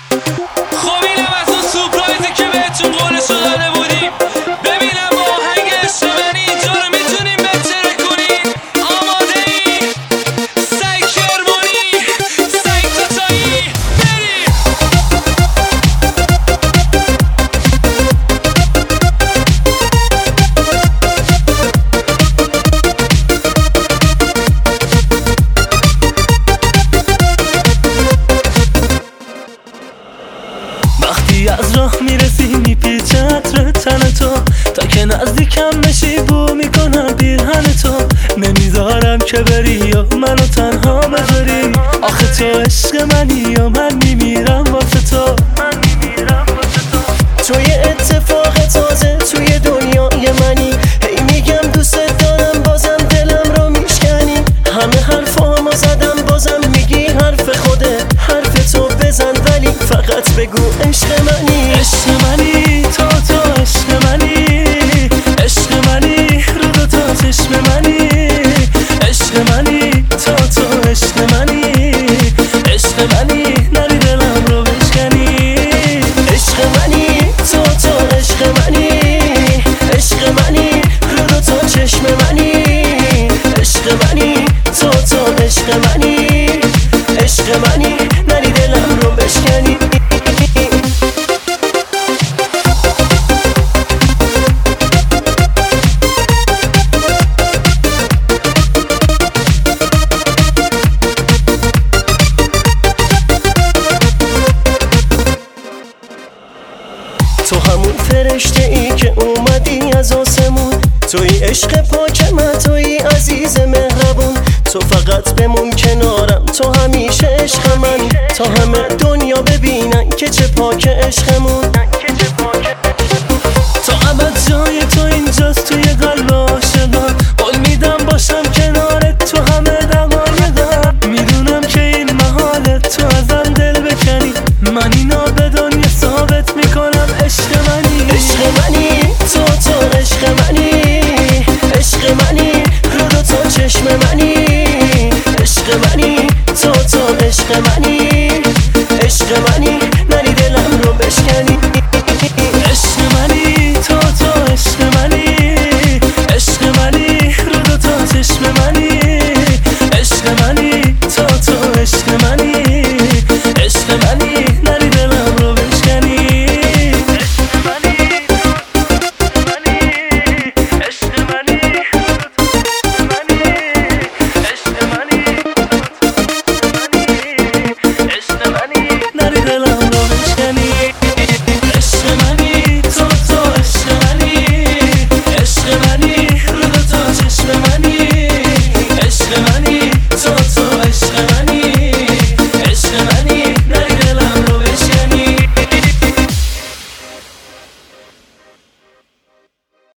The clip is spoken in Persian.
خب اینم از اون سورپرایزی که بهتون قولشو داده بودیم. ببینم با آهنگ عشق منی اینجا رو میتونیم بهتره کنیم. آماده ای؟ سعی کرمانی، سعی تاتایی، بریم. وقتی از راه میرسی میپیچه عطر تن تو، تا که نزدیکم بشی بو میکنم پیرهن تو. نمیذارم که بری یا منو تنها بذاری، آخه تو عشق منی یا من میمیرم واسه تو. تو یه اتفاق تازه توی دنیای منی، هی میگم دوست دارم بازم دلم رو میشکنی. همه حرفامو زدم بازم میگی حرف خوده، حرف تو بزن ولی فقط بگو عشق منی. عشق منی تو عشق منی، عشق منی رو دو تا چشم منی. عشق منی تو عشق منی، عشق منی نری دلم رو بشکنی. عشق منی تو عشق منی، عشق منی رو دو تا چشم منی. عشق منی تو عشق منی، عشق منی نری دلم رو بشکنی. تو همون فرشته ای که اومدی از آسمون، توی عشق پاک من، توی عزیز مهربون. تو فقط بمون کنارم، تو همیشه عشق من، تا همه دنیا ببینن که چه پاک عشقمون. تا ابد جای تو اینجاست توی قلب عاشقان. قول میدم باشم کنارت تو همه دقایقم. میدونم که این محالت تو ازم دل بکنی، من اینا به دنیا ثابت میکنم عشق منی. عشق منی تو عشق منی، عشق منی رو دو تا چشم منی.